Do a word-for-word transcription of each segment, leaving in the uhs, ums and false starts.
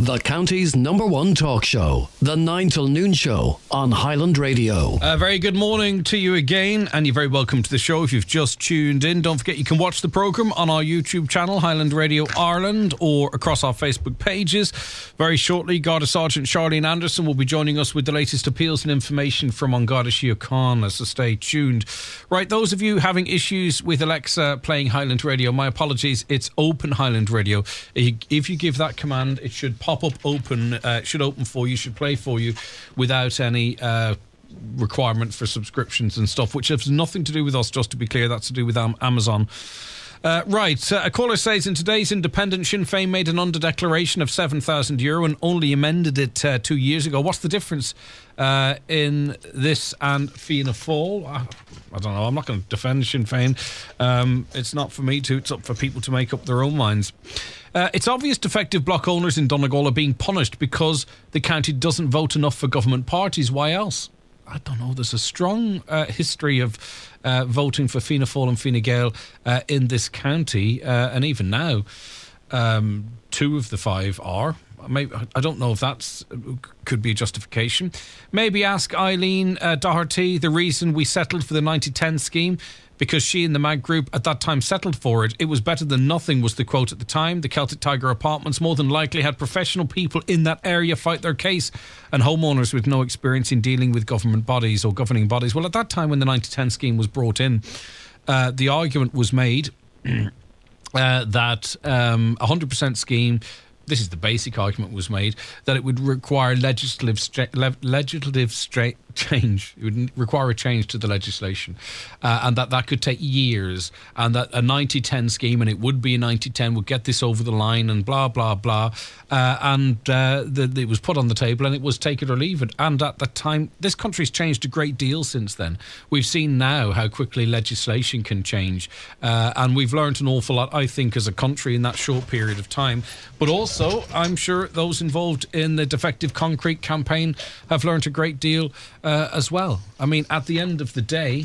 The county's number one talk show, the nine till noon show on Highland Radio. A very good morning to you again, and you're very welcome to the show if you've just tuned in. Don't forget you can watch the programme on our YouTube channel, Highland Radio Ireland, or across our Facebook pages. Very shortly, Garda Sergeant Charlene Anderson will be joining us with the latest appeals and information from An Garda Síochána, so stay tuned. Right, those of you having issues with Alexa playing Highland Radio, my apologies, it's Open Highland Radio. If you give that command, it should pop up open, uh, should open for you, should play for you without any uh, requirement for subscriptions and stuff, which has nothing to do with us, just to be clear. That's to do with um, Amazon. Uh, right, uh, a caller says, in today's Independent, Sinn Féin made an under-declaration of seven thousand euro and only amended it uh, two years ago. What's the difference uh, in this and Fianna Fáil? I, I don't know, I'm not going to defend Sinn Féin. Um, it's not for me to, it's up for people to make up their own minds. Uh, it's obvious defective block owners in Donegal are being punished because the county doesn't vote enough for government parties. Why else? I don't know. There's a strong uh, history of uh, voting for Fianna Fáil and Fine Gael uh, in this county, uh, and even now, um, two of the five are. Maybe, I don't know if that's could be a justification. Maybe ask Eileen uh, Doherty the reason we settled for the ninety ten scheme. Because she and the Mag Group at that time settled for it. It was better than nothing, was the quote at the time. The Celtic Tiger Apartments more than likely had professional people in that area fight their case, and homeowners with no experience in dealing with government bodies or governing bodies. Well, at that time when the ninety ten scheme was brought in, uh, the argument was made uh, that um, a one hundred percent scheme, this is the basic argument was made, that it would require legislative stra- le- legislative stra- change. It would require a change to the legislation, uh, and that that could take years, and that a ninety ten scheme, and it would be a ninety ten, would get this over the line, and blah, blah, blah. Uh, and uh, the, it was put on the table, and it was take it or leave it. And at that time, this country's changed a great deal since then. We've seen now how quickly legislation can change, uh, and we've learned an awful lot, I think, as a country in that short period of time. But also, I'm sure those involved in the Defective Concrete campaign have learned a great deal Uh, as well. I mean, at the end of the day,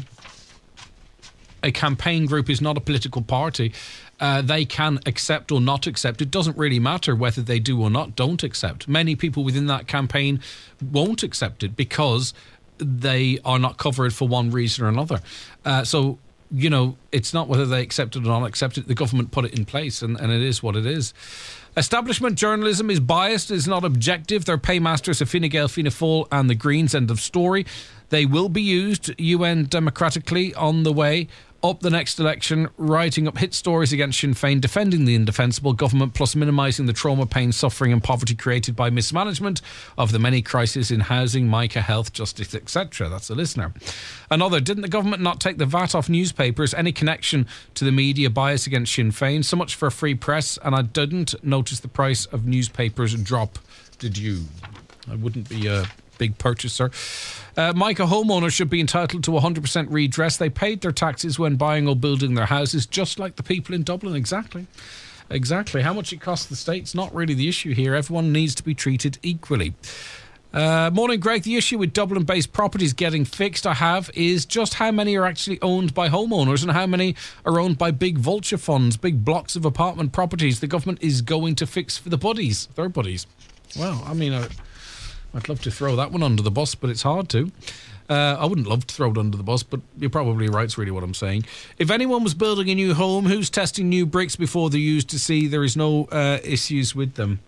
a campaign group is not a political party. Uh, they can accept or not accept. It doesn't really matter whether they do or not don't accept. Many people within that campaign won't accept it because they are not covered for one reason or another. Uh, so, you know, it's not whether they accept it or not accept it. The government put it in place, and, and it is what it is. Establishment journalism is biased, is not objective. They're paymasters of Fine Gael, Fianna Fáil and the Greens, end of story. They will be used, U N democratically, on the way up the next election, writing up hit stories against Sinn Féin, defending the indefensible government, plus minimising the trauma, pain, suffering and poverty created by mismanagement of the many crises in housing, mica, health, justice, et cetera. That's a listener. Another, didn't the government not take the V A T off newspapers? Any connection to the media bias against Sinn Féin? So much for a free press, and I didn't notice the price of newspapers drop. Did you? I wouldn't be a big purchaser. Uh, Micah homeowners should be entitled to one hundred percent redress. They paid their taxes when buying or building their houses, just like the people in Dublin. Exactly. Exactly. How much it costs the state's not really the issue here. Everyone needs to be treated equally. Uh, morning, Greg. The issue with Dublin-based properties getting fixed, I have, is just how many are actually owned by homeowners and how many are owned by big vulture funds, big blocks of apartment properties the government is going to fix for the buddies, their buddies. Well, I mean... Uh, I'd love to throw that one under the bus, but it's hard to. Uh, I wouldn't love to throw it under the bus, but you're probably right, is really what I'm saying. If anyone was building a new home, who's testing new bricks before they're used to see there is no uh, issues with them?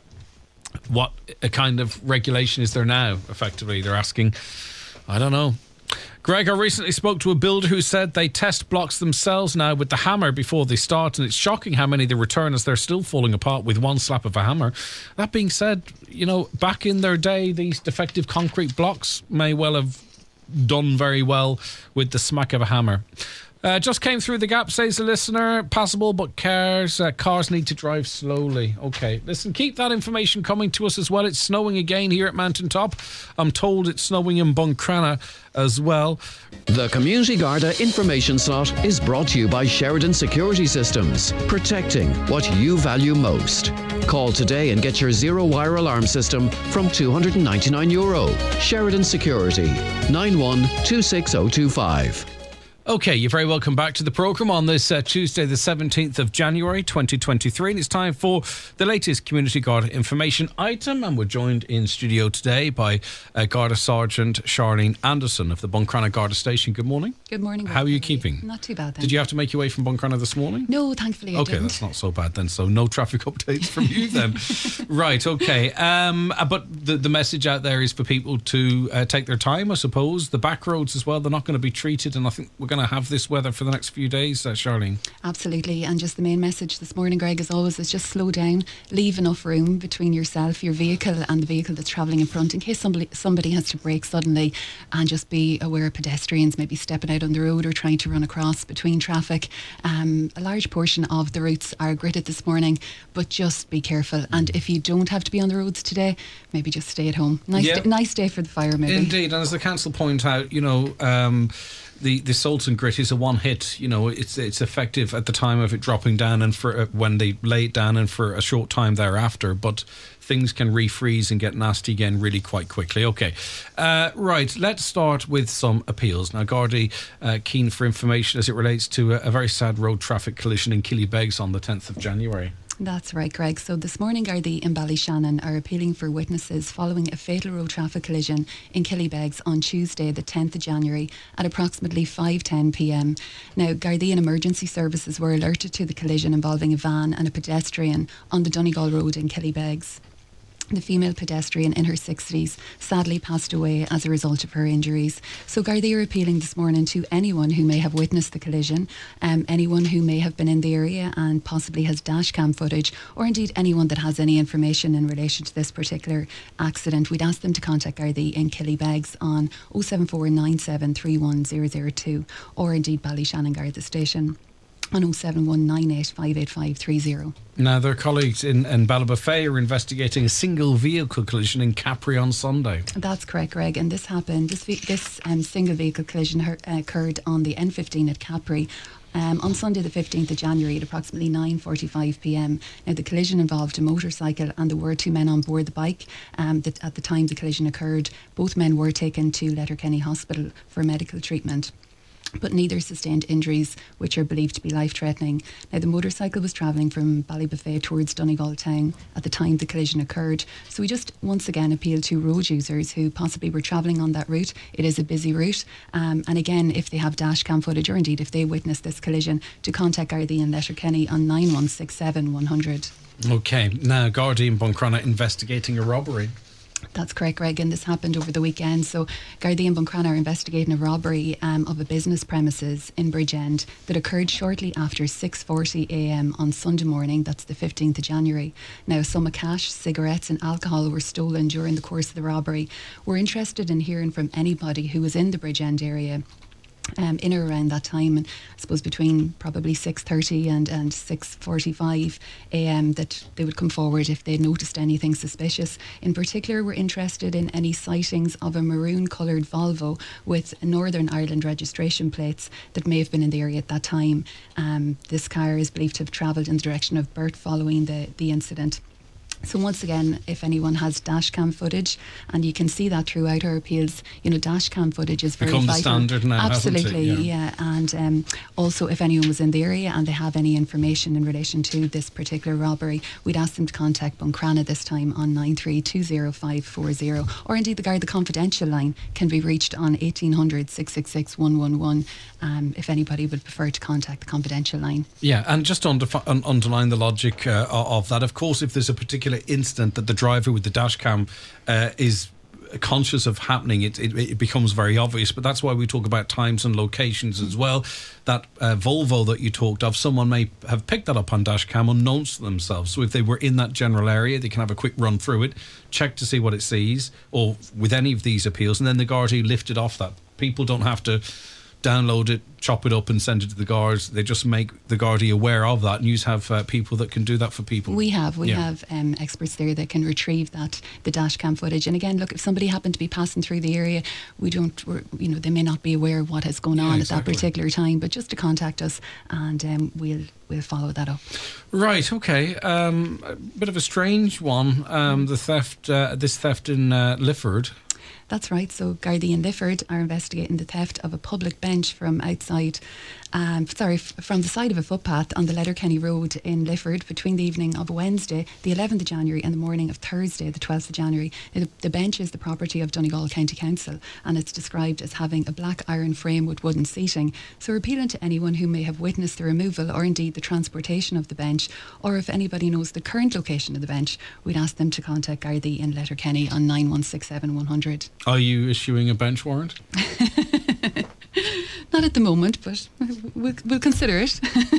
What a kind of regulation is there now, effectively? They're asking. I don't know. Greg, I recently spoke to a builder who said they test blocks themselves now with the hammer before they start, and it's shocking how many they return as they're still falling apart with one slap of a hammer. That being said, you know, back in their day, these defective concrete blocks may well have done very well with the smack of a hammer. Uh, just came through the gap, says the listener. Passable, but cars uh, cars need to drive slowly. Okay, listen, keep that information coming to us as well. It's snowing again here at Mountain Top. I'm told it's snowing in Buncrana as well. The Community Garda information slot is brought to you by Sheridan Security Systems, protecting what you value most. Call today and get your zero-wire alarm system from two hundred ninety-nine euro. Sheridan Security, nine one two six zero two five. Okay, you're very welcome back to the programme on this uh, Tuesday, the seventeenth of January, twenty twenty-three. And it's time for the latest Community Garda information item. And we're joined in studio today by uh, Garda Sergeant Charlene Anderson of the Buncrana Garda Station. Good morning. Good morning. How are you keeping? Not too bad, then. Did you have to make your way from Buncrana this morning? No, thankfully I okay, didn't. That's not so bad then. So no traffic updates from you then. Right, okay. Um, but the, the message out there is for people to uh, take their time, I suppose. The back roads as well, they're not going to be treated. And I think we're going to have this weather for the next few days, uh, Charlene. Absolutely. And just the main message this morning, Greg, as always, is just slow down. Leave enough room between yourself, your vehicle and the vehicle that's travelling in front in case somebody, somebody has to brake suddenly, and just be aware of pedestrians maybe stepping out on the road or trying to run across between traffic. Um, a large portion of the routes are gridded this morning, but just be careful. And if you don't have to be on the roads today, maybe just stay at home. Nice, yeah. day, nice day for the fire, maybe. Indeed. And as the council point out, you know, um, The, the salt and grit is a one hit, you know, it's it's effective at the time of it dropping down and for uh, when they lay it down and for a short time thereafter, but things can refreeze and get nasty again really quite quickly. Okay, uh, right, let's start with some appeals. Now, Gardaí uh, keen for information as it relates to a, a very sad road traffic collision in Killybegs on the tenth of January. That's right, Greg. So this morning, Gardaí in Ballyshannon are appealing for witnesses following a fatal road traffic collision in Killybegs on Tuesday, the tenth of January, at approximately five ten p m. Now, Gardaí and emergency services were alerted to the collision involving a van and a pedestrian on the Donegal Road in Killybegs. The female pedestrian in her sixties sadly passed away as a result of her injuries. So Gardaí are appealing this morning to anyone who may have witnessed the collision, um, anyone who may have been in the area and possibly has dashcam footage, or indeed anyone that has any information in relation to this particular accident. We'd ask them to contact Gardaí in Killybegs on oh seven four nine seven three one zero zero two, or indeed Ballyshannon Garda Station on oh seven one nine eight five eight five three zero. Now, their colleagues in, in Ballybofey are investigating a single vehicle collision in Capri on Sunday. That's correct, Greg. And this happened, this, this um, single vehicle collision her, uh, occurred on the N fifteen at Capri Um, on Sunday the fifteenth of January at approximately nine forty-five p m. Now, the collision involved a motorcycle and there were two men on board the bike. Um, that at the time the collision occurred, both men were taken to Letterkenny Hospital for medical treatment, but neither sustained injuries which are believed to be life-threatening. Now, the motorcycle was travelling from Ballybofey towards Donegal town at the time the collision occurred. So we just once again appeal to road users who possibly were travelling on that route. It is a busy route. Um, and again, if they have dashcam footage or indeed if they witnessed this collision, to contact Gardaí in Letterkenny on nine one six seven one hundred. Okay, now Gardaí in Buncrana investigating a robbery. That's correct, Greg, and this happened over the weekend. So Gardaí and Buncrana are investigating a robbery um, of a business premises in Bridgend that occurred shortly after six forty a m on Sunday morning. That's the fifteenth of January. Now, a sum of cash, cigarettes and alcohol were stolen during the course of the robbery. We're interested in hearing from anybody who was in the Bridgend area Um, in or around that time, and I suppose between probably six thirty and, and six forty-five a m, that they would come forward if they noticed anything suspicious. In particular, we're interested in any sightings of a maroon coloured Volvo with Northern Ireland registration plates that may have been in the area at that time. Um, this car is believed to have travelled in the direction of Burt following the, the incident. So once again, if anyone has dashcam footage, and you can see that throughout our appeals, you know, dashcam footage is very Become vital. the standard now, absolutely, hasn't it? Yeah. yeah. And um, also, if anyone was in the area and they have any information in relation to this particular robbery, we'd ask them to contact Buncrana this time on nine three two zero five four zero, or indeed the Garda Confidential line can be reached on eighteen hundred six six six one one one. Um, if anybody would prefer to contact the confidential line. Yeah, and just to undefi- un- underline the logic uh, of that, of course, if there's a particular incident that the driver with the dash cam uh, is conscious of happening, it, it, it becomes very obvious. But that's why we talk about times and locations as well. That uh, Volvo that you talked of, someone may have picked that up on dash cam unknowns to themselves. So if they were in that general area, they can have a quick run through it, check to see what it sees, or with any of these appeals, and then the Gardaí lift it off that. People don't have to download it, chop it up and send it to the guards. They just make the Gardaí aware of that, and you have uh, people that can do that for people. We have, we yeah. have um, experts there that can retrieve that, the dash cam footage. And again, look, if somebody happened to be passing through the area, we don't, we're, you know, they may not be aware of what is going on yeah, exactly. at that particular time, but just to contact us and um, we'll we'll follow that up. Right, okay. Um, a bit of a strange one, um, the theft, uh, this theft in uh, Lifford. That's right. So Gardaí in Lifford are investigating the theft of a public bench from outside, um, sorry, f- from the side of a footpath on the Letterkenny Road in Lifford between the evening of Wednesday, the eleventh of January, and the morning of Thursday, the twelfth of January. The, the bench is the property of Donegal County Council, and it's described as having a black iron frame with wooden seating. So we're appealing to anyone who may have witnessed the removal or indeed the transportation of the bench, or if anybody knows the current location of the bench, we'd ask them to contact Gardaí in Letterkenny on nine one six seven one hundred. Are you issuing a bench warrant? Not at the moment, but we'll, we'll consider it.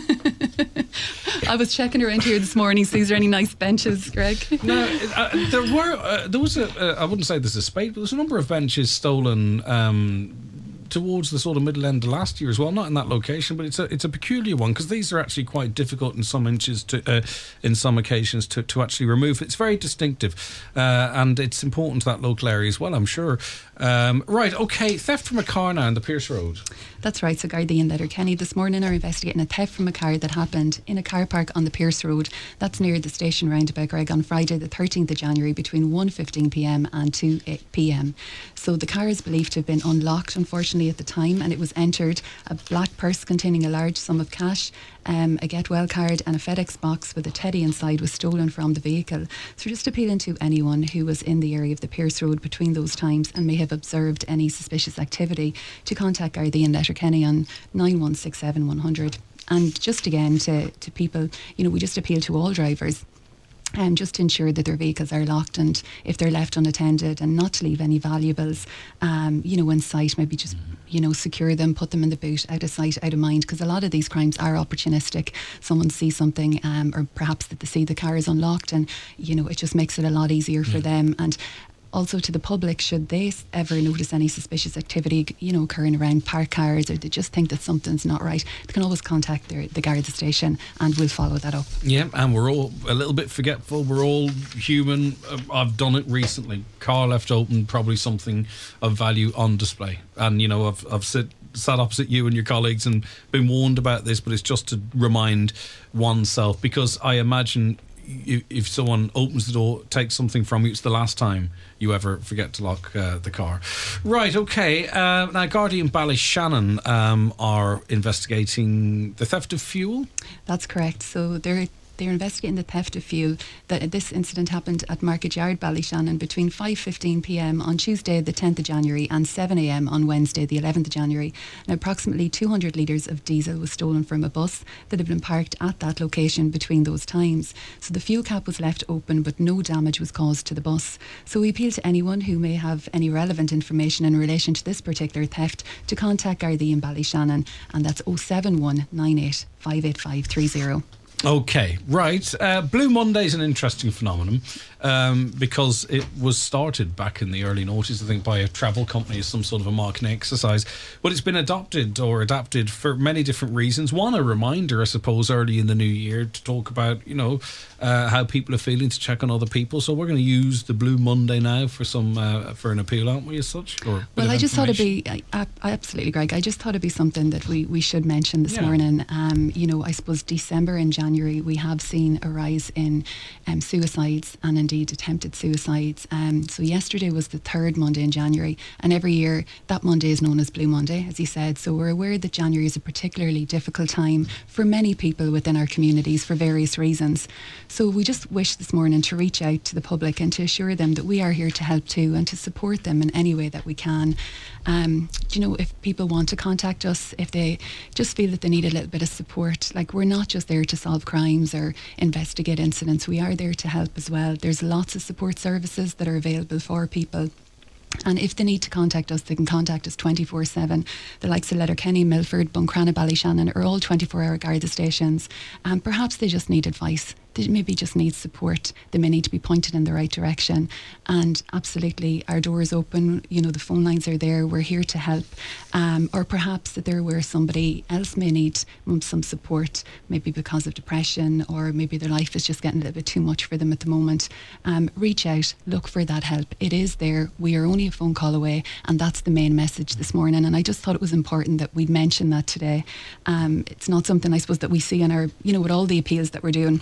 I was checking around here this morning, see is there any nice benches, Greg? No, uh, there were. Uh, there was a. Uh, I wouldn't say there's a spate, but there's a number of benches stolen Um, towards the sort of middle end of last year as well, not in that location, but it's a it's a peculiar one because these are actually quite difficult in some inches to uh, in some occasions to, to actually remove. It's very distinctive, uh, and it's important to that local area as well, I'm sure. Um, right, okay, theft from a car now on the Pierce Road. That's right. So Gardaí in Letterkenny this morning are investigating a theft from a car that happened in a car park on the Pierce Road. That's near the station roundabout, Greg, on Friday the thirteenth of January between one fifteen p m and two p m. So the car is believed to have been unlocked, unfortunately, at the time, and it was entered. A black purse containing a large sum of cash, um, a Get Well card and a FedEx box with a teddy inside was stolen from the vehicle. So just appealing to anyone who was in the area of the Pierce Road between those times and may have observed any suspicious activity to contact Gardaí in Letterkenny on nine one six seven one hundred. And just again to, to people, you know, we just appeal to all drivers Um, just to ensure that their vehicles are locked, and if they're left unattended, and not to leave any valuables, um, you know, in sight. Maybe just, you know, secure them, put them in the boot, out of sight, out of mind, because a lot of these crimes are opportunistic. Someone sees something, um, or perhaps that they see the car is unlocked, and, you know, it just makes it a lot easier for yeah. them. And also to the public, should they ever notice any suspicious activity, you know, occurring around parked cars, or they just think that something's not right, they can always contact their, the Garda station, and we'll follow that up. Yeah, and we're all a little bit forgetful. We're all human. I've done it recently. Car left open, probably something of value on display. And, you know, I've, I've sit, sat opposite you and your colleagues and been warned about this, but it's just to remind oneself, because I imagine if, if someone opens the door, takes something from you, it's the last time you ever forget to lock uh, the car. Right, okay. Uh, now, Gardaí in Ballyshannon um, are investigating the theft of fuel. That's correct. So they're They're investigating the theft of fuel. That this incident happened at Market Yard, Ballyshannon, between five fifteen p m on Tuesday, the tenth of January, and seven a m on Wednesday, the eleventh of January. And approximately two hundred litres of diesel was stolen from a bus that had been parked at that location between those times. So the fuel cap was left open, but no damage was caused to the bus. So we appeal to anyone who may have any relevant information in relation to this particular theft to contact Gardaí in Ballyshannon, and that's oh seven one nine eight five eight five three oh. Okay, right. Uh, Blue Monday is an interesting phenomenon um, because it was started back in the early noughties, I think, by a travel company as some sort of a marketing exercise. But it's been adopted or adapted for many different reasons. One, a reminder, I suppose, early in the new year to talk about, you know, uh, how people are feeling, to check on other people. So we're going to use the Blue Monday now for some uh, for an appeal, aren't we, as such? Or well, I just thought it'd be I, I, absolutely, Greg. I just thought it'd be something that we, we should mention this yeah. morning. Um, you know, I suppose December and January we have seen a rise in um, suicides and indeed attempted suicides. Um, so yesterday was the third Monday in January, and every year that Monday is known as Blue Monday, as you said. So we're aware that January is a particularly difficult time for many people within our communities for various reasons. So we just wish this morning to reach out to the public and to assure them that we are here to help too, and to support them in any way that we can. Um, you know, if people want to contact us, if they just feel that they need a little bit of support, like, we're not just there to solve crimes or investigate incidents, we are there to help as well. There's lots of support services that are available for people. And if they need to contact us, they can contact us twenty-four seven. The likes of Letterkenny, Milford, Buncrana, Ballyshannon are all twenty-four hour Garda stations. And perhaps they just need advice. They maybe just need support. They may need to be pointed in the right direction. And absolutely, our door is open. You know, the phone lines are there. We're here to help. Um, or perhaps that they're where somebody else may need some support, maybe because of depression, or maybe their life is just getting a little bit too much for them at the moment. Um, reach out, look for that help. It is there. We are only a phone call away, and that's the main message this morning. And I just thought it was important that we'd mention that today. Um, it's not something, I suppose, that we see in our, you know, with all the appeals that we're doing. one hundred percent.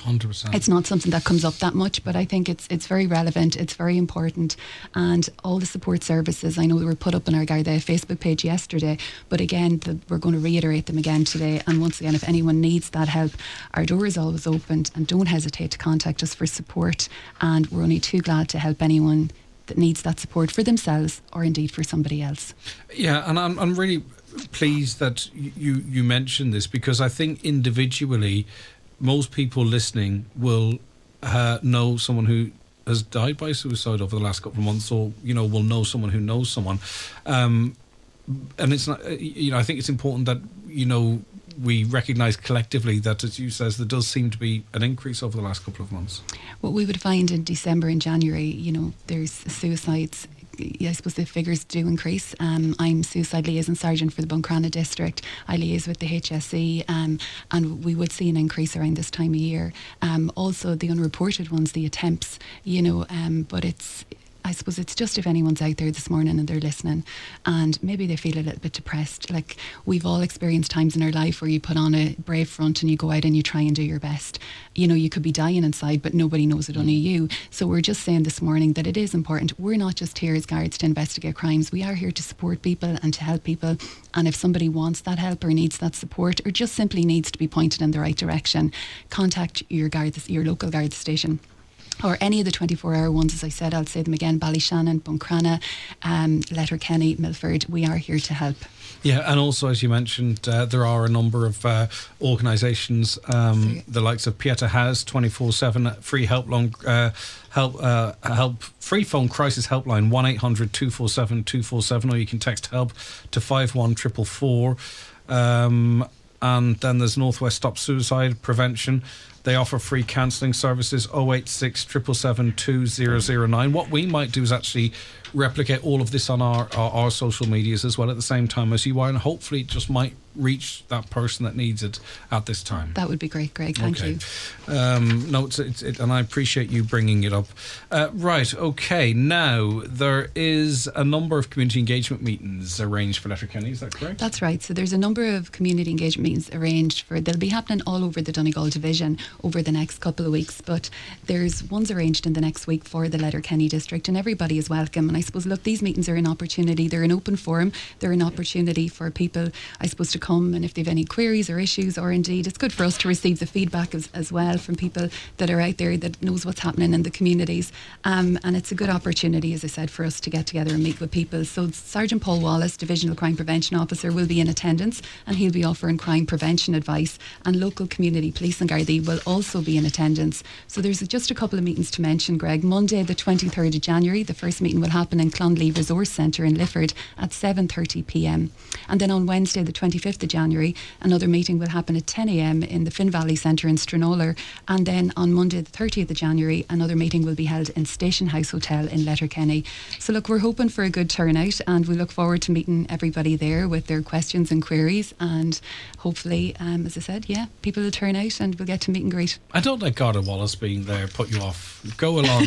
understand. It's not something that comes up that much, but I think it's it's very relevant, it's very important, and all the support services, I know they were put up on our Garda Facebook page yesterday, but again, the, we're going to reiterate them again today. And once again, if anyone needs that help, our door is always open, and don't hesitate to contact us for support, and we're only too glad to help anyone that needs that support for themselves or indeed for somebody else. Yeah, and I'm, I'm really pleased that you, you mentioned this, because I think individually most people listening will uh, know someone who has died by suicide over the last couple of months, or, you know, will know someone who knows someone. Um, and it's not, you know, I think it's important that, you know, we recognise collectively that, as you says, there does seem to be an increase over the last couple of months. What we would find in December and January, you know, there's suicides. I suppose the figures do increase. Um, I'm Suicide Liaison Sergeant for the Buncrana District. I liaise with the H S E, um, and we would see an increase around this time of year. Um, also, the unreported ones, the attempts, you know, um, but it's... I suppose it's just if anyone's out there this morning and they're listening and maybe they feel a little bit depressed. Like, we've all experienced times in our life where you put on a brave front and you go out and you try and do your best. You know, you could be dying inside, but nobody knows it, only you. So we're just saying this morning that it is important. We're not just here as guards to investigate crimes. We are here to support people and to help people. And if somebody wants that help or needs that support or just simply needs to be pointed in the right direction, contact your guards, your local guards station. Or any of the twenty-four hour ones, as I said, I'll say them again: Ballyshannon, Buncrana, um, Letterkenny, Milford. We are here to help. Yeah, and also, as you mentioned, uh, there are a number of uh, organisations, um, the likes of Pieta House, twenty-four seven free help long, uh, help uh, help free phone crisis helpline one eight hundred two four seven two four seven, or you can text help to five one four four four. Um, and then there's Northwest Stop Suicide Prevention. They offer free counselling services, oh eight six seven seven two zero zero nine. What we might do is actually replicate all of this on our, our, our social medias as well at the same time as you are, and hopefully it just might reach that person that needs it at this time. That would be great, Greg. Thank okay. you. Um, no, it's, it's, it, and I appreciate you bringing it up. Uh, right, okay. Now, there is a number of community engagement meetings arranged for Letterkenny, is that correct? That's right. So there's a number of community engagement meetings arranged for, they'll be happening all over the Donegal division over the next couple of weeks, but there's ones arranged in the next week for the Letterkenny district, and everybody is welcome. And I suppose, look, these meetings are an opportunity, they're an open forum, they're an opportunity for people, I suppose, to come, and if they've any queries or issues, or indeed it's good for us to receive the feedback as, as well from people that are out there that knows what's happening in the communities, um, and it's a good opportunity, as I said, for us to get together and meet with people. So Sergeant Paul Wallace, Divisional Crime Prevention Officer, will be in attendance, and he'll be offering crime prevention advice, and local community police and Gardaí will also be in attendance. So there's just a couple of meetings to mention, Greg. Monday the twenty-third of January, the first meeting will happen in Clonlea Resource Centre in Lifford at seven thirty p m, and then on Wednesday the twenty-fifth of January another meeting will happen at ten a m in the Finn Valley Centre in Stranollar, and then on Monday the thirtieth of January another meeting will be held in Station House Hotel in Letterkenny. So look, we're hoping for a good turnout, and we look forward to meeting everybody there with their questions and queries, and hopefully, um, as I said, yeah, people will turn out and we'll get to meet and greet. I don't let Garda Wallace being there put you off. Go along.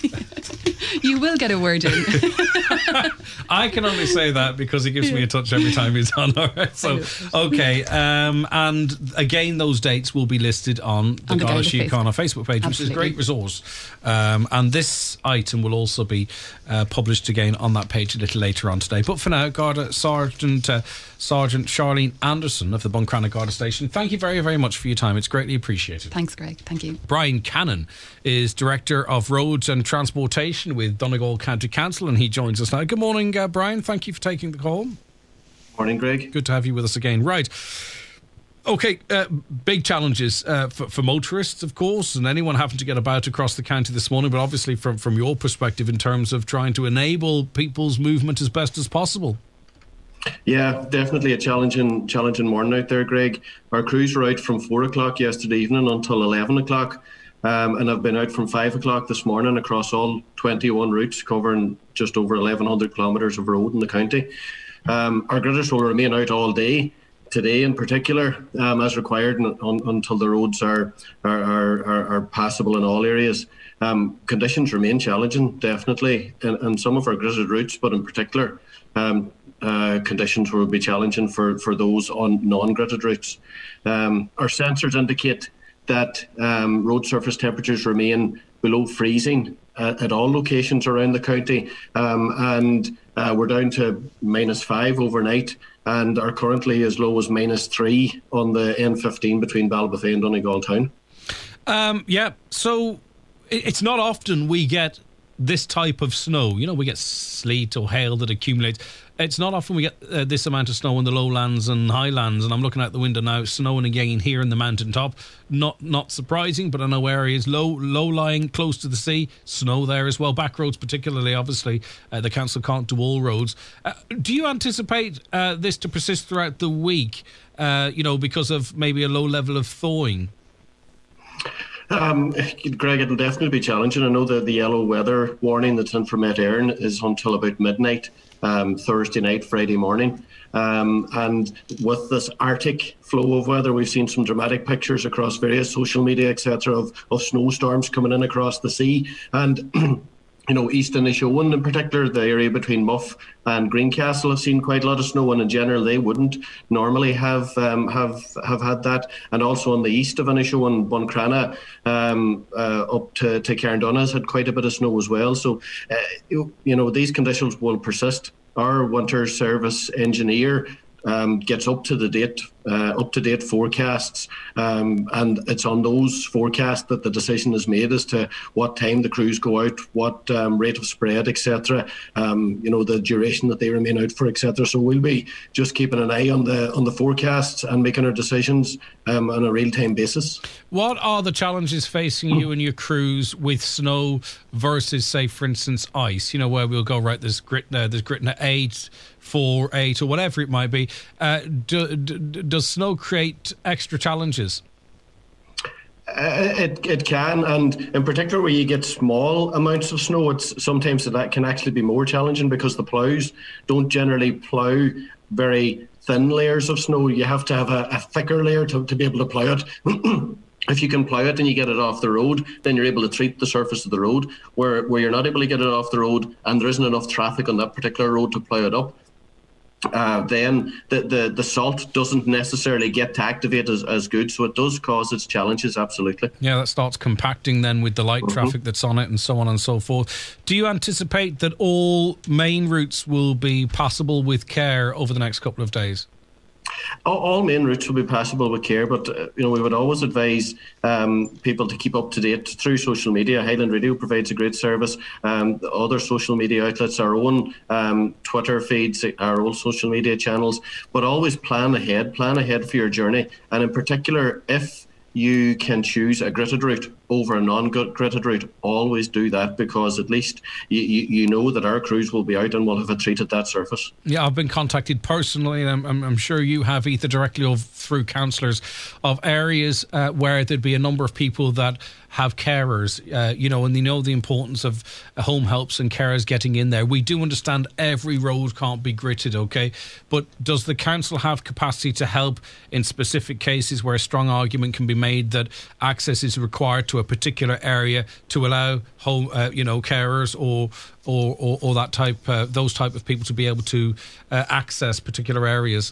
You will get a word in. I can only say that because he gives me a touch every time he's on. All right, so okay, um, and again, those dates will be listed on the, on the Garda Síochána Facebook. Facebook page, Absolutely. which is a great resource. Um, and this item will also be uh, published again on that page a little later on today. But for now, Garda Sergeant uh, Sergeant Charlene Anderson of the Buncrana Garda Station, thank you very, very much for your time. It's greatly appreciated. Thanks, Greg. Thank you. Brian Cannon is Director of Roads and Transportation with Donegal County Council, and he joins us now. Good morning, uh, Brian. Thank you for taking the call. Morning, Greg. Good to have you with us again. Right. Okay, uh, big challenges uh, for, for motorists, of course, and anyone having to get about across the county this morning, but obviously from, from your perspective in terms of trying to enable people's movement as best as possible. Yeah, definitely a challenging challenging morning out there, Greg. Our crews were out from four o'clock yesterday evening until eleven o'clock, um, and I've been out from five o'clock this morning across all twenty-one routes, covering just over eleven hundred kilometres of road in the county. Um, our gritters will remain out all day today in particular, um, as required, un- un- until the roads are are, are are passable in all areas. Um, conditions remain challenging, definitely, in, in some of our gridded routes, but in particular, um, uh, conditions will be challenging for, for those on non-gridded routes. Um, our sensors indicate that um, road surface temperatures remain below freezing at, at all locations around the county, um, and uh, we're down to minus five overnight, and are currently as low as minus three on the N fifteen between Ballybofey and Donegal town. Um, yeah, so it's not often we get this type of snow. You know, we get sleet or hail that accumulates. It's not often we get uh, this amount of snow in the lowlands and highlands, and I'm looking out the window now, snowing again here in the mountaintop. Not not surprising, but I know areas low low lying close to the sea, snow there as well. Back roads particularly, obviously, uh, the council can't do all roads. Uh, do you anticipate uh, this to persist throughout the week, uh, you know, because of maybe a low level of thawing? Um, Greg, it'll definitely be challenging. I know that the yellow weather warning that's in for Met Éireann is until about midnight, um, Thursday night, Friday morning. Um, and with this Arctic flow of weather, we've seen some dramatic pictures across various social media, et cetera, of, of snowstorms coming in across the sea. And you know, East Inishowen in particular, the area between Muff and Greencastle, have seen quite a lot of snow, and in general they wouldn't normally have um, have have had that. And also on the east of Inishowen, Buncrana, um, uh, up to, to Cairndonagh has had quite a bit of snow as well. So, uh, you, you know, these conditions will persist. Our winter service engineer Um, gets up to the date, uh, up to date forecasts, um, and it's on those forecasts that the decision is made as to what time the crews go out, what um, rate of spread, et cetera. Um, you know, the duration that they remain out for, et cetera. So we'll be just keeping an eye on the on the forecasts and making our decisions um, on a real time basis. What are the challenges facing you and your crews with snow versus, say, for instance, ice? You know, where we'll go, right, there's grit, uh, there's grit in eight. Four, eight, or whatever it might be. Uh, do, do, does snow create extra challenges? Uh, it it can, and in particular where you get small amounts of snow, it's sometimes that can actually be more challenging because the ploughs don't generally plough very thin layers of snow. You have to have a, a thicker layer to, to be able to plough it. If you can plough it and you get it off the road, then you're able to treat the surface of the road. Where where you're not able to get it off the road and there isn't enough traffic on that particular road to plough it up, Uh, then the, the, the salt doesn't necessarily get to activate as, as good, so it does cause its challenges, absolutely. Yeah, that starts compacting then with the light mm-hmm. traffic that's on it and so on and so forth. Do you anticipate that all main routes will be passable with care over the next couple of days? All, all main routes will be passable with care, but uh, you know, we would always advise um, people to keep up to date through social media. Highland Radio provides a great service. Um, the other social media outlets, our own um, Twitter feeds, our own social media channels, but always plan ahead. Plan ahead for your journey, and in particular, if you can choose a gritted route over a non-gritted route, always do that, because at least you, you, you know that our crews will be out and will have a treat at that surface. Yeah, I've been contacted personally, and I'm, I'm, I'm sure you have, either directly or through councillors, of areas uh, where there'd be a number of people that have carers, uh, you know, and they know the importance of home helps and carers getting in there. We do understand every road can't be gritted, okay? But does the council have capacity to help in specific cases where a strong argument can be made that access is required to a particular area to allow home, uh, you know, carers or or, or, or that type, uh, those type of people to be able to uh, access particular areas?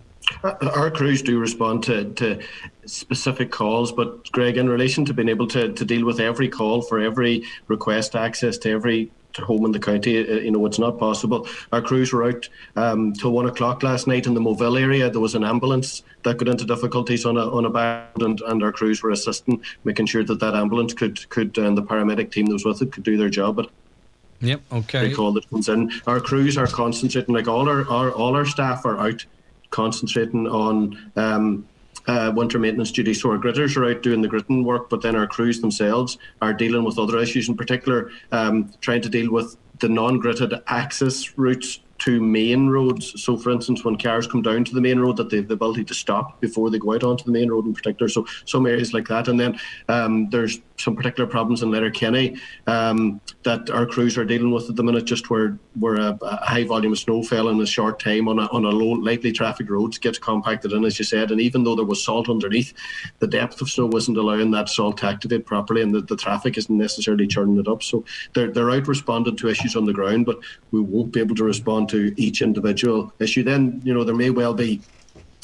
Our crews do respond to, to specific calls, but Greg, in relation to being able to, to deal with every call for every request access to every home in the county, you know, it's not possible. Our crews were out um, till one o'clock last night in the Moville area. There was an ambulance that got into difficulties on a on a bad, and, and our crews were assisting, making sure that that ambulance could could and the paramedic team that was with it could do their job. But yep, okay. every call that comes in, our crews are concentrating, like all our, our all our staff are out concentrating on um, uh, winter maintenance duties. So our gritters are out doing the gritting work, but then our crews themselves are dealing with other issues, in particular um, trying to deal with the non-gritted access routes to main roads. So, for instance, when cars come down to the main road, that they have the ability to stop before they go out onto the main road in particular. So some areas like that. And then um, there's some particular problems in Letterkenny um, that our crews are dealing with at the minute, just where, where a, a high volume of snow fell in a short time on a, on a low, lightly trafficked road, gets compacted in, as you said. And even though there was salt underneath, the depth of snow wasn't allowing that salt to activate properly, and the, the traffic isn't necessarily churning it up. So they're, they're out responding to issues on the ground, but we won't be able to respond to each individual issue. Then, you know, there may well be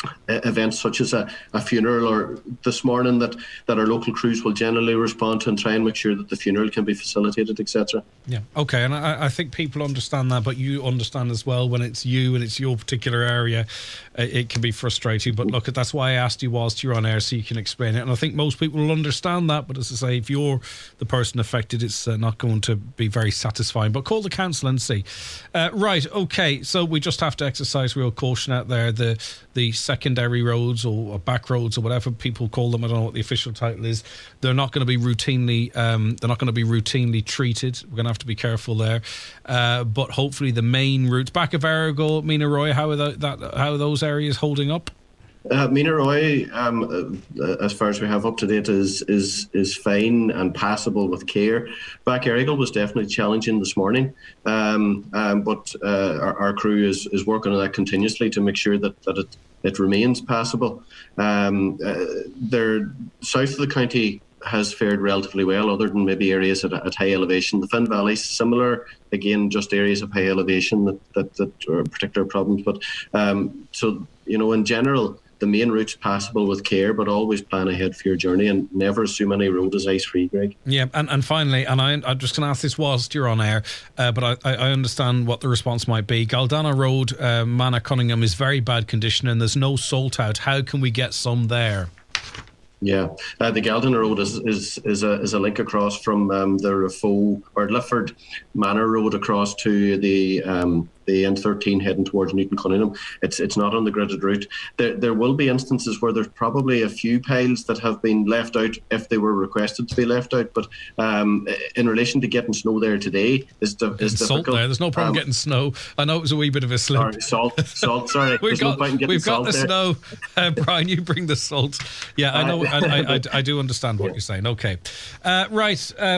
events such as a, a funeral or this morning, that, that our local crews will generally respond to and try and make sure that the funeral can be facilitated, et cetera. Yeah, okay, and I, I think people understand that, but you understand as well when it's you and it's your particular area, it, it can be frustrating. But look, that's why I asked you whilst you're on air, so you can explain it. And I think most people will understand that, but as I say, if you're the person affected, it's uh, not going to be very satisfying. But call the council and see. Uh, right, okay, so we just have to exercise real caution out there. The the secondary roads or back roads or whatever people call them, I don't know what the official title is, they're not going to be routinely um, they're not going to be routinely treated. We're going to have to be careful there, uh, but hopefully the main routes back of Errigal, Mina Roy, how are that, that how are those areas holding up? Uh, Mina Roy, um, uh, as far as we have up to date, is is is fine and passable with care. Back Errigal was definitely challenging this morning, um, um, but uh, our, our crew is, is working on that continuously to make sure that, that it, it remains passable. Um, uh, there, south of the county has fared relatively well, other than maybe areas at, at high elevation. The Finn Valley, similar, again, just areas of high elevation that, that, that are particular problems. But um, so, you know, in general, the main route's passable with care, but always plan ahead for your journey and never assume any road is ice-free, Greg. Yeah, and, and finally, and I, I'm just going to ask this whilst you're on air, uh, but I, I understand what the response might be. Galdana Road, uh, Manor Cunningham is very bad condition and there's no salt out. How can we get some there? Yeah, uh, the Galdana Road is is is a is a link across from um, the Rafo or Lifford Manor Road across to the um, the N thirteen heading towards Newton Cunningham. It's it's not on the gridded route. There there will be instances where there's probably a few piles that have been left out if they were requested to be left out. But um, in relation to getting snow there today, is, di- is salt difficult. There. There's no problem um, getting snow. I know it was a wee bit of a slip. Sorry, salt, salt. Sorry, we've got no we've got the there. snow. Uh, Brian, you bring the salt. Yeah, I know. I, I, I, I do understand what yeah. you're saying. Okay, uh, right. Uh,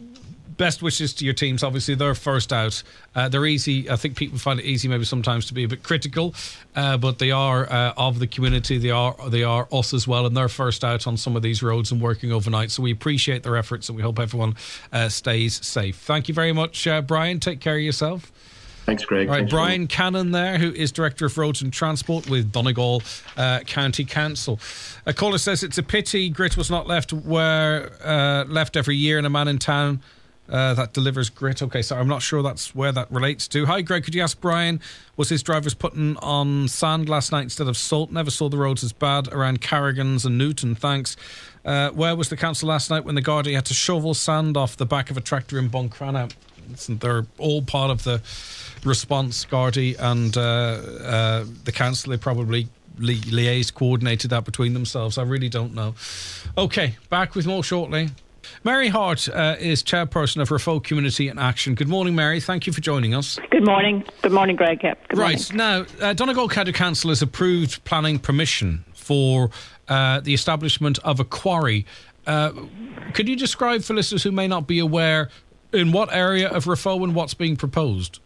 Best wishes to your teams. Obviously, they're first out. Uh, they're easy. I think people find it easy maybe sometimes to be a bit critical, uh, but they are uh, of the community. They are they are us as well, and they're first out on some of these roads and working overnight. So we appreciate their efforts, and we hope everyone uh, stays safe. Thank you very much, uh, Brian. Take care of yourself. Thanks, Greg. All right, Thanks, Brian Cannon there, who is Director of Roads and Transport with Donegal uh, County Council. A caller says it's a pity grit was not left where uh, left every year in a man in town Uh, that delivers grit. Okay, so I'm not sure that's where that relates to. Hi, Greg, could you ask Brian, was his drivers putting on sand last night instead of salt? Never saw the roads as bad around Carrigans and Newton, thanks. Uh, where was the council last night when the Gardaí had to shovel sand off the back of a tractor in Buncrana? They're all part of the response, Gardaí and uh, uh, the council. They probably li- liaised, coordinated that between themselves. I really don't know. Okay, back with more shortly. Mary Hart uh, is chairperson of Rafo Community in Action. Good morning, Mary. Thank you for joining us. Good morning. Good morning, Greg. Yeah. Good right. Morning. Now, uh, Donegal County Council has approved planning permission for uh, the establishment of a quarry. Uh, could you describe for listeners who may not be aware in what area of Rafo and what's being proposed?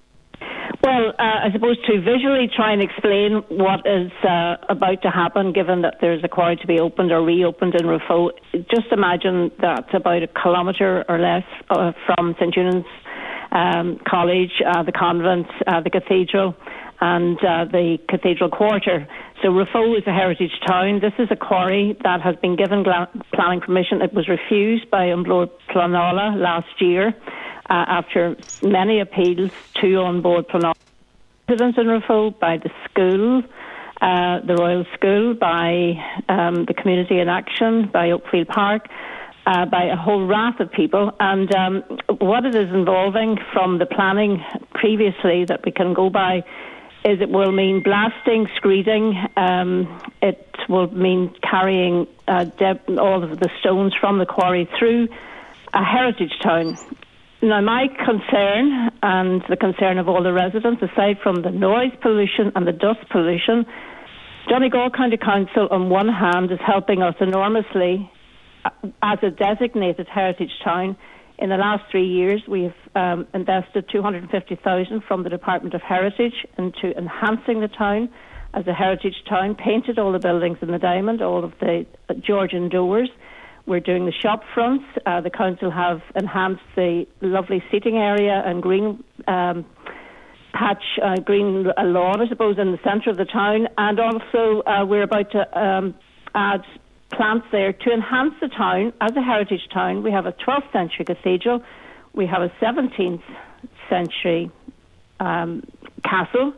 Well, uh, I suppose to visually try and explain what is uh, about to happen, given that there's a quarry to be opened or reopened in Rafo, just imagine that about a kilometre or less uh, from St Eunan's um, College, uh, the convent, uh, the cathedral, and uh, the cathedral quarter. So Rafo is a heritage town. This is a quarry that has been given gla- planning permission. It was refused by Umblor Planala last year. Uh, after many appeals to on board Planala residents in Rafo, by the school, uh, the Royal School, by um, the Community in Action, by Oakfield Park, uh, by a whole raft of people. And um, what it is involving from the planning previously that we can go by is it will mean blasting, screeding, um, it will mean carrying uh, de- all of the stones from the quarry through a heritage town. Now, my concern, and the concern of all the residents, aside from the noise pollution and the dust pollution, Donegal County Council, on one hand, is helping us enormously as a designated heritage town. In the last three years, we've um, invested two hundred fifty thousand dollars from the Department of Heritage into enhancing the town as a heritage town, painted all the buildings in the diamond, all of the Georgian doors. We're doing the shop fronts. Uh, the council have enhanced the lovely seating area and green um, patch uh, green uh, lawn, I suppose, in the centre of the town, and also uh, we're about to um, add plants there to enhance the town as a heritage town. We have a twelfth century cathedral, we have a seventeenth century um, castle,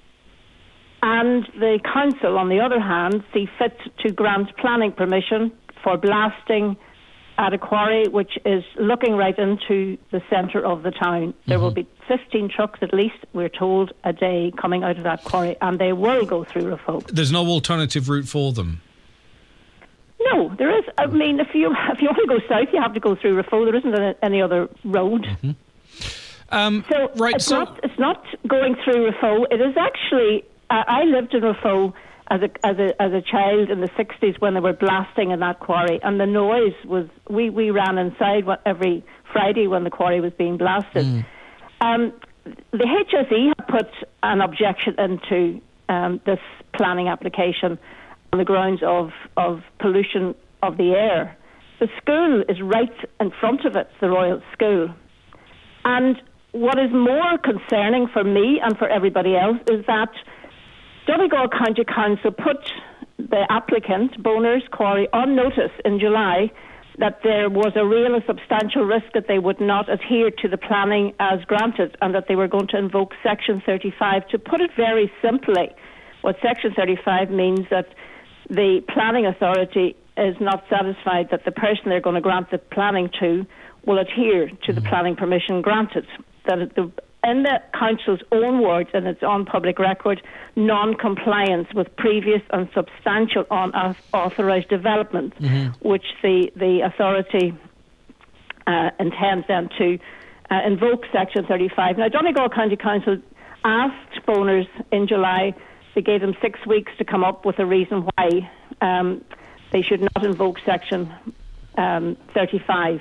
and the council, on the other hand, see fit to grant planning permission for blasting at a quarry which is looking right into the centre of the town. There mm-hmm. will be fifteen trucks at least, we're told, a day coming out of that quarry, and they will go through Refoe. There's no alternative route for them? No, there is. I mean, if you if you want to go south, you have to go through Refoe. There isn't any other road. Mm-hmm. Um, so, right, it's, so not, it's not going through Refoe. It is actually... Uh, I lived in Refoe as a as a as a child in the sixties when they were blasting in that quarry, and the noise was we, we ran inside every Friday when the quarry was being blasted. Mm. Um, the H S E have put an objection into um, this planning application on the grounds of of pollution of the air. The school is right in front of it, the Royal School, and what is more concerning for me and for everybody else is that Donegal County Council put the applicant, Boners Quarry, on notice in July that there was a real and substantial risk that they would not adhere to the planning as granted and that they were going to invoke Section thirty-five. To put it very simply, what Section thirty-five means that the planning authority is not satisfied that the person they're going to grant the planning to will adhere to the planning permission granted. That the in the council's own words, and it's on public record, non-compliance with previous and substantial unauthorised development, mm-hmm. which the, the authority uh, intends then to uh, invoke Section thirty-five. Now, Donegal County Council asked Boners in July, they gave them six weeks to come up with a reason why um, they should not invoke Section um, thirty-five.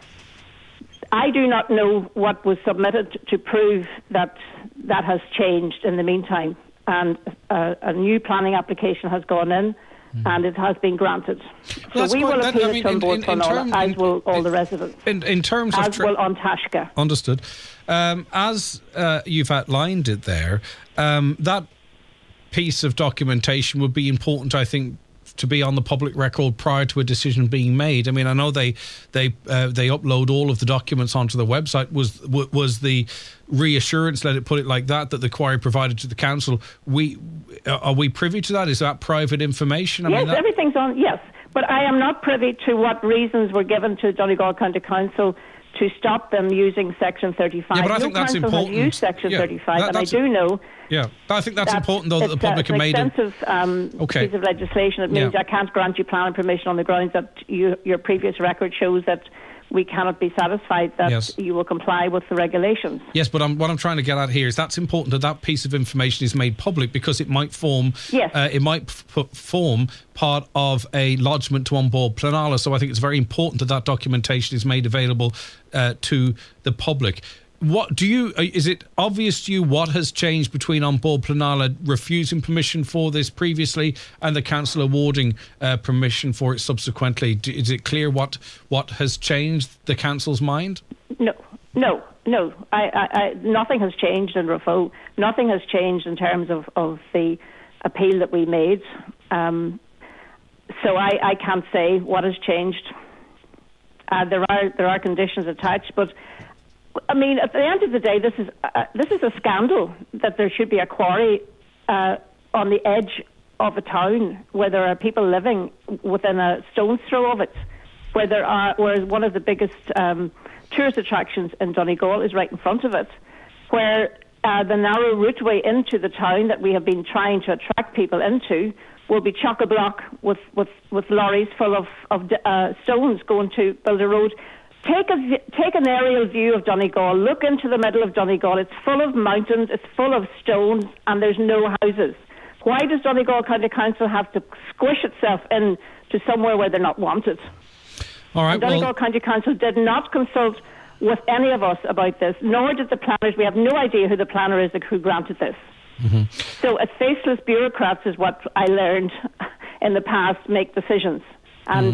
I do not know what was submitted to prove that that has changed in the meantime, and uh, a new planning application has gone in, mm. and it has been granted. Well, so we will appeal it to An Bord Pleanála, as will all in, the residents. In, in terms as of tra- will An Taisce. Understood. Um, as uh, you've outlined it there, um, that piece of documentation would be important, I think, to be on the public record prior to a decision being made. I mean, I know they they uh, they upload all of the documents onto the website. Was was the reassurance, let it put it like that, that the quarry provided to the council? We are we privy to that? Is that private information? I yes, mean, that- everything's on. Yes, but I am not privy to what reasons were given to Donegal County Council to stop them using Section thirty-five. Yeah, but I no think that's council important. Has used Section yeah, thirty-five, that, and I do know. Yeah, I think that's important, though, that the public have made it. It's an extensive um, okay. piece of legislation. It means yeah. I can't grant you planning permission on the grounds that you, your previous record shows that we cannot be satisfied that yes. you will comply with the regulations. Yes, but I'm, what I'm trying to get at here is that's important that that piece of information is made public, because it might form yes. uh, it might f- form part of a lodgement to An Bord Pleanála. So I think it's very important that that documentation is made available uh, to the public. What do you? Is it obvious to you what has changed between An Bord Pleanála refusing permission for this previously and the council awarding uh, permission for it subsequently? Do, is it clear what what has changed the council's mind? No, no, no. I, I, I, nothing has changed in Refoe. Nothing has changed in terms of, of the appeal that we made. Um, so I, I can't say what has changed. Uh, there are there are conditions attached, but. I mean, at the end of the day, this is uh, this is a scandal that there should be a quarry uh, on the edge of a town where there are people living within a stone's throw of it, where there are where one of the biggest um, tourist attractions in Donegal is right in front of it, where uh, the narrow routeway into the town that we have been trying to attract people into will be chock-a-block with, with, with lorries full of, of uh, stones going to build a road. Take a take an aerial view of Donegal. Look into the middle of Donegal. It's full of mountains. It's full of stones, and there's no houses. Why does Donegal County Council have to squish itself in to somewhere where they're not wanted? All right. And Donegal well, County Council did not consult with any of us about this, nor did the planners. We have no idea who the planner is who granted this. Mm-hmm. So, as faceless bureaucrats is what I learned in the past make decisions, and. Mm-hmm.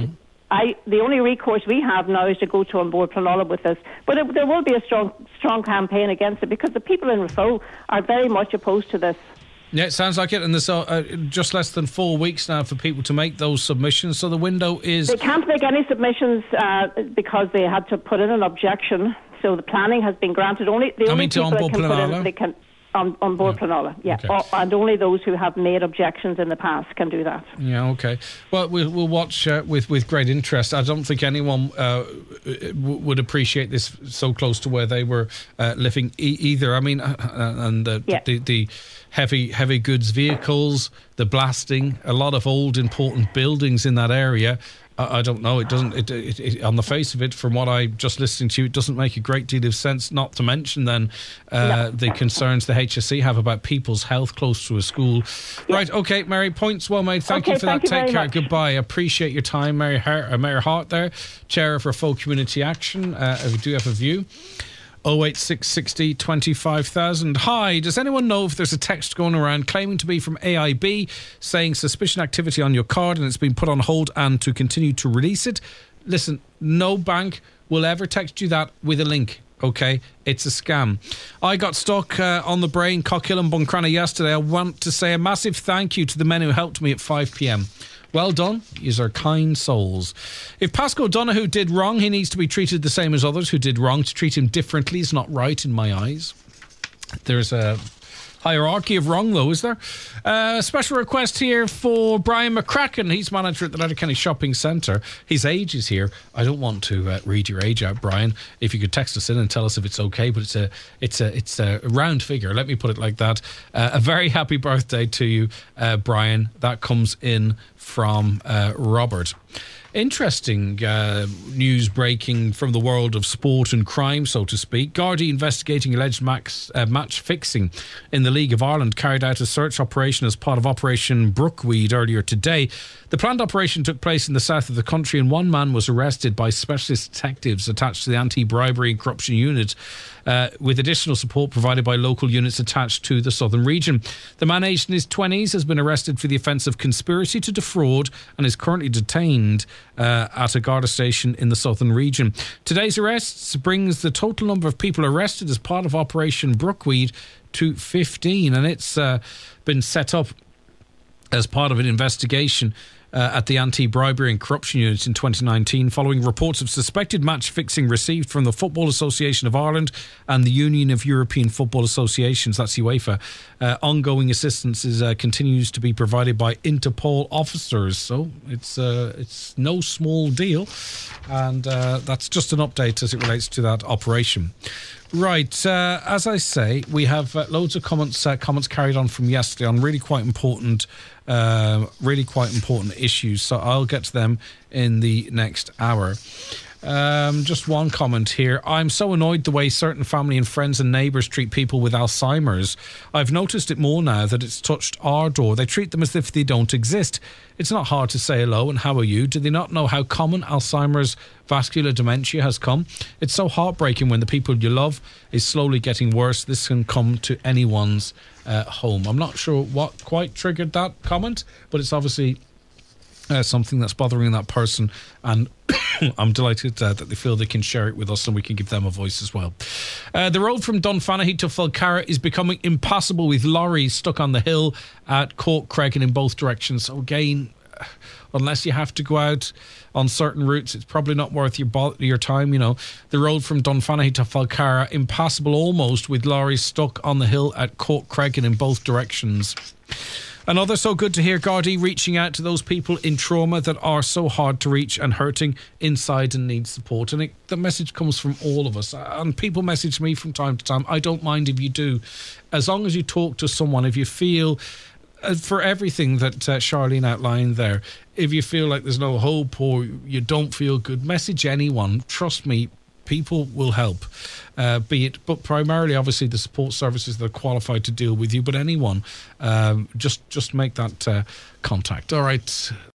I, the only recourse we have now is to go to An Bord Pleanála with this. But it, there will be a strong strong campaign against it, because the people in Raphoe are very much opposed to this. Yeah, it sounds like it. And there's uh, just less than four weeks now for people to make those submissions. So the window is... They can't make any submissions uh, because they had to put in an objection. So the planning has been granted. Only the I only mean to people An that Bord can put Pleanála? in, they can... On, on board Yeah. Pleanála, yeah. Okay. O- and only those who have made objections in the past can do that. Yeah, okay. Well, we'll, we'll watch uh, with, with great interest. I don't think anyone uh, w- would appreciate this so close to where they were uh, living e- either. I mean, uh, and the, Yeah. the, the heavy heavy goods vehicles, the blasting, a lot of old important buildings in that area. I don't know. It doesn't. It, it, it, on the face of it, from what I just listening to you, it doesn't make a great deal of sense. Not to mention then uh, No. the concerns the H S E have about people's health close to a school. Yeah. Right. Okay, Mary. Points well made. Thank Okay, you for thank that. you Take very care. much. Goodbye. Appreciate your time, Mary. Har- uh, Mayor Hart there, Chair of Raphoe Community Action. Uh, we do have a view. oh eight six sixty twenty-five thousand. Hi, does anyone know if there's a text going around claiming to be from A I B saying suspicion activity on your card and it's been put on hold and to continue to release it? Listen, no bank will ever text you that with a link. Okay, it's a scam. I got stuck uh, on the brain, Cockhill and Buncrana yesterday. I want to say a massive thank you to the men who helped me at five p.m. Well done. Yous are kind souls. If Pascal Donoghue did wrong, he needs to be treated the same as others who did wrong. To treat him differently is not right in my eyes. There's a hierarchy of wrong, though, is there? Uh, special request here for Brian McCracken. He's manager at the Letterkenny Shopping Centre. His age is here. I don't want to uh, read your age out, Brian. If you could text us in and tell us if it's okay, but it's a it's a it's a round figure. Let me put it like that. Uh, a very happy birthday to you, uh, Brian. That comes in from uh, Robert. Interesting uh, news breaking from the world of sport and crime, so to speak. Gardaí investigating alleged max, uh, match fixing in the League of Ireland carried out a search operation as part of Operation Brookweed earlier today. The planned operation took place in the south of the country and one man was arrested by specialist detectives attached to the anti-bribery and corruption unit, uh, with additional support provided by local units attached to the southern region. The man, aged in his twenties, has been arrested for the offence of conspiracy to defraud and is currently detained uh, at a Garda station in the southern region. Today's arrests brings the total number of people arrested as part of Operation Brookweed to fifteen, and it's uh, been set up as part of an investigation Uh, at the Anti-Bribery and Corruption Unit in twenty nineteen, following reports of suspected match fixing received from the Football Association of Ireland and the Union of European Football Associations, that's UEFA. Uh, ongoing assistance is, uh, continues to be provided by Interpol officers, so it's uh, it's no small deal, and uh, that's just an update as it relates to that operation. Right, uh, as I say, we have uh, loads of comments uh, comments carried on from yesterday on really quite important, uh, really quite important issues. So I'll get to them in the next hour. Um, just one comment here. I'm so annoyed the way certain family and friends and neighbours treat people with Alzheimer's. I've noticed it more now that it's touched our door. They treat them as if they don't exist. It's not hard to say hello and how are you. Do they not know how common Alzheimer's vascular dementia has come? It's so heartbreaking when the people you love is slowly getting worse. This can come to anyone's uh, home. I'm not sure what quite triggered that comment, but it's obviously Uh, something that's bothering that person, and I'm delighted uh, that they feel they can share it with us and we can give them a voice as well. Uh, the road from Dunfanaghy to Falcarra is becoming impassable with lorries stuck on the hill at Cork Creggan in both directions. So again, unless you have to go out on certain routes, it's probably not worth your bo- your time, you know. The road from Dunfanaghy to Falcarra, impassable almost, with lorries stuck on the hill at Cork Creggan in both directions. Another so good to hear Gardaí reaching out to those people in trauma that are so hard to reach and hurting inside and need support. And it, the message comes from all of us. And people message me from time to time. I don't mind if you do. As long as you talk to someone, if you feel, uh, for everything that uh, Charlene outlined there, if you feel like there's no hope or you don't feel good, message anyone. Trust me, people will help, uh, be it, but primarily, obviously, the support services that are qualified to deal with you, but anyone, um, just just make that uh, contact. All right.